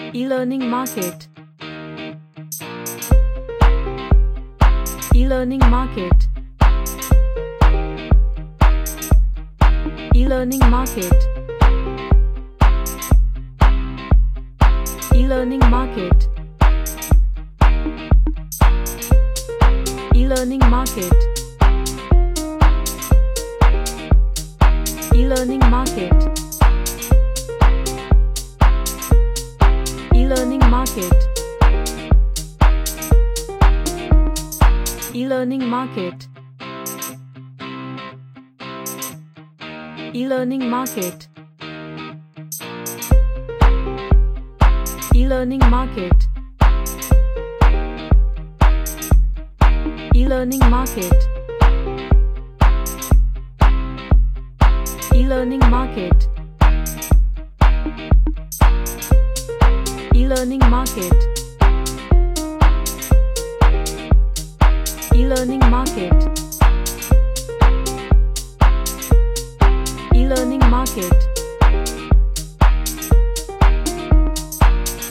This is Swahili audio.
E-learning market. E-learning market. E-learning market. E-learning market. E-learning market. E-learning market. E-learning market. E-learning market. E-learning market. E-learning market. E-learning market. E-learning market. E-learning market. E-learning market. E-learning market.